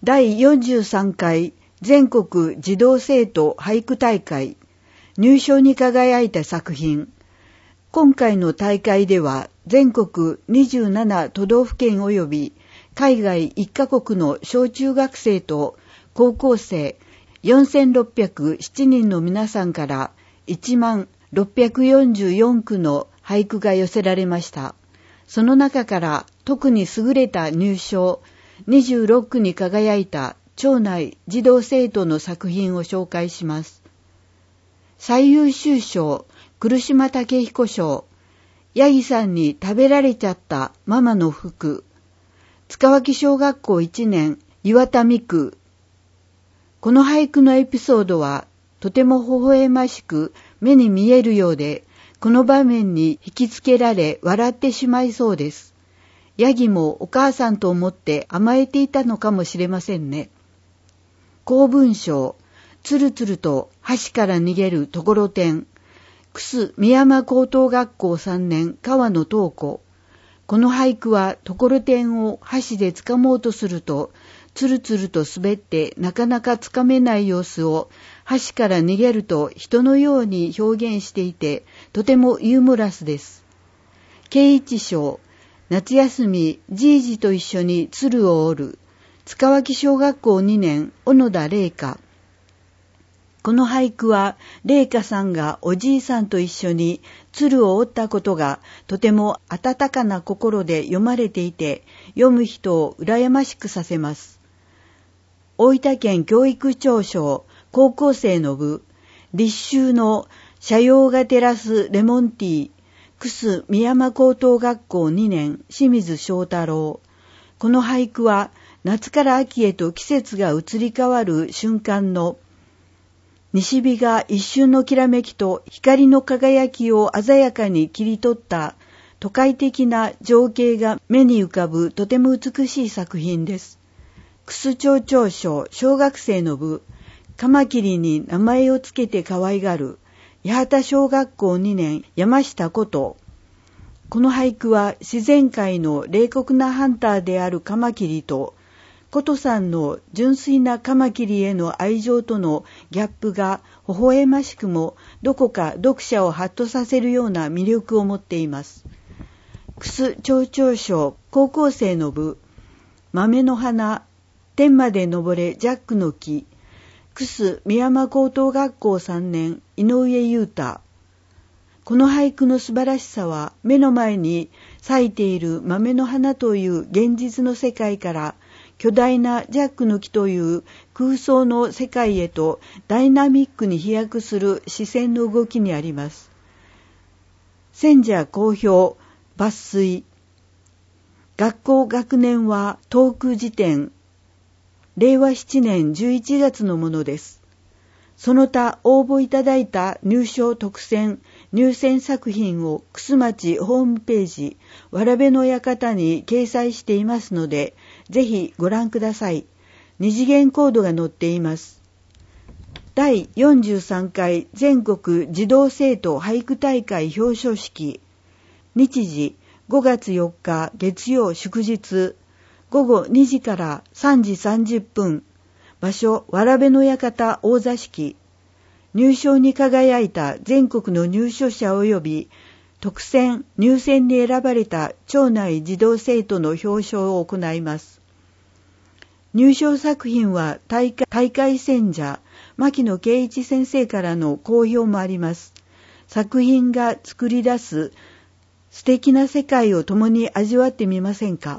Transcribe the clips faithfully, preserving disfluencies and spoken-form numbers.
だいよんじゅうさんかい全国児童生徒俳句大会入賞に輝いた作品。今回の大会では全国にじゅうなな都道府県及び海外いっカ国の小中学生と高校生よんせんろっぴゃくななにんの皆さんからいちまんろっぴゃくよんじゅうよんくの俳句が寄せられました。その中から特に優れた入賞にじゅうろくくに輝いた町内児童生徒の作品を紹介します。最優秀賞、来島武彦賞、ヤギさんに食べられちゃったママの服、塚脇小学校いちねん、岩田美久。この俳句のエピソードはとても微笑ましく目に見えるようで、この場面に引きつけられ笑ってしまいそうです。ヤギもお母さんと思って甘えていたのかもしれませんね。公文章、つるつると橋から逃げるところてん、楠美山高等学校さんねん、川野東子。この俳句はところてんを箸で掴もうとすると、つるつると滑ってなかなか掴めない様子を橋から逃げると人のように表現していて、とてもユーモラスです。啓一賞、夏休みじいじと一緒に鶴を折る、塚脇小学校にねん、小野田玲香。この俳句は玲香さんがおじいさんと一緒に鶴を折ったことがとても温かな心で読まれていて、読む人を羨ましくさせます。大分県教育庁賞高校生の部、立秋の斜陽が照らすレモンティー、楠美山高等学校にねん、清水翔太郎。この俳句は夏から秋へと季節が移り変わる瞬間の西日が一瞬のきらめきと光の輝きを鮮やかに切り取った都会的な情景が目に浮かぶとても美しい作品です。楠町長賞小学生の部、カマキリに名前をつけて可愛がる、八幡小学校にねん、山下こと。この俳句は自然界の冷酷なハンターであるカマキリと、ことさんの純粋なカマキリへの愛情とのギャップが微笑ましくもどこか読者をハッとさせるような魅力を持っています。楠町長賞高校生の部、豆の花、天まで登れジャックの木、楠美山高等学校さんねん、井上裕太。この俳句の素晴らしさは目の前に咲いている豆の花という現実の世界から巨大なジャックの木という空想の世界へとダイナミックに飛躍する視線の動きにあります。選者公表、抜粋。学校学年は遠く時点。れいわななねんじゅういちがつのものです。その他応募いただいた入賞特選、入選作品を楠町ホームページ、わらべの館に掲載していますので、ぜひご覧ください。二次元コードが載っています。だいよんじゅうさんかい全国児童生徒俳句大会表彰式。日時ごがつよっか月曜祝日、ごごにじからさんじさんじゅっぷん、場所わらべの館大座敷。入賞に輝いた全国の入賞者及び特選入選に選ばれた町内児童生徒の表彰を行います。入賞作品は大会、大会選者牧野圭一先生からの好評もあります。作品が作り出す素敵な世界を共に味わってみませんか。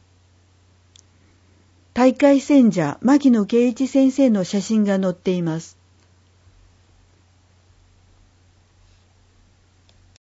大会選者牧野圭一先生の写真が載っています。